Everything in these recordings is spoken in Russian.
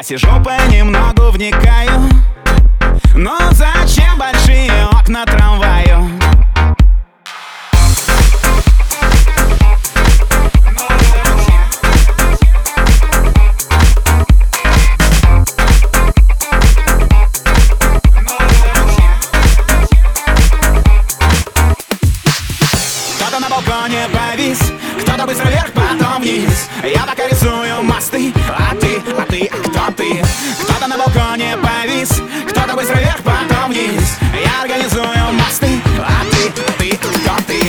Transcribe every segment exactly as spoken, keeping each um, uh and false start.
Я сижу понемногу вникаю, но зачем большие окна трамваю? Кто-то на балконе повис, кто-то быстро вверх, потом вниз. Я пока рисую мосты, а ты, а ты, кто ты? Кто-то на балконе повис, кто-то быстро вверх, потом вниз. Я организую мосты, а ты, а ты, кто ты?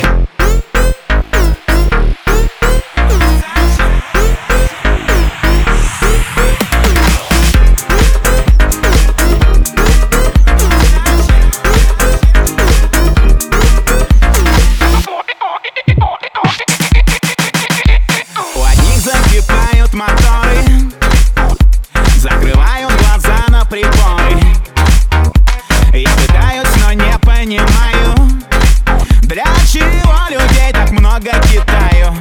Моторы закрывают глаза на приборы. Я пытаюсь, но не понимаю, для чего людей так много Китаю.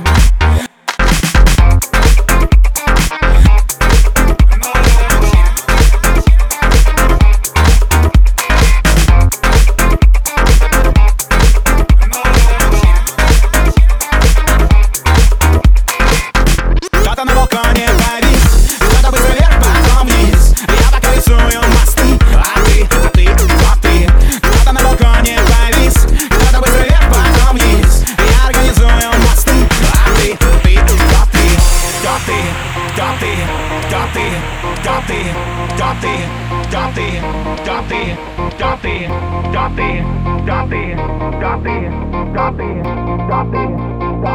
Кто-то на балконе повис, кто-то быстро вверх, потом вниз. Я пока рисую мосты, а ты, а ты, кто ты? Кто-то на балконе повис, кто-то быстро вверх, потом вниз. Я организую мосты, а ты, ты, кто ты? Кто ты? Кто ты? Кто ты? Кто ты? Кто ты? Кто ты? Кто ты? Кто ты? Кто ты? Кто ты? Кто ты? Кто ты? Кто ты? Кто ты? Кто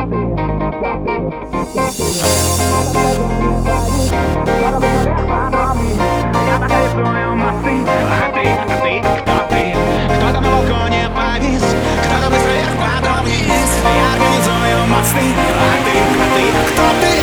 ты? Я пока рисую мосты, а ты, а ты, кто ты? Кто-то на балконе повис, кто-то быстро вверх, потом вниз. Я организую мосты, а ты, а ты, кто ты?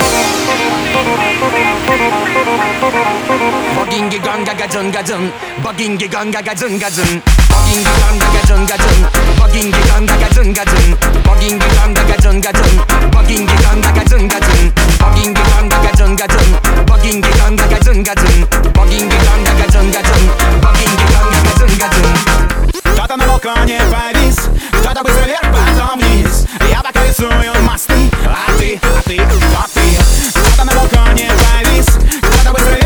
Boggingi ganga gajun gajun, boggingi ganga gajun gajun, boggingi ganga gajun gajun, boggingi ganga gajun gajun, boggingi ganga gajun gajun, boggingi ganga gajun gajun, boggingi ganga gajun gajun, boggingi ganga gajun gajun, boggingi ganga gajun gajun, boggingi ganga gajun gajun. Кто-то на балконе повис, кто-то быстро вверх, потом вниз. Я пока рисую мосты, а ты, а ты, кто ты? Кто-то на балконе повис, кто-то быстро вверх.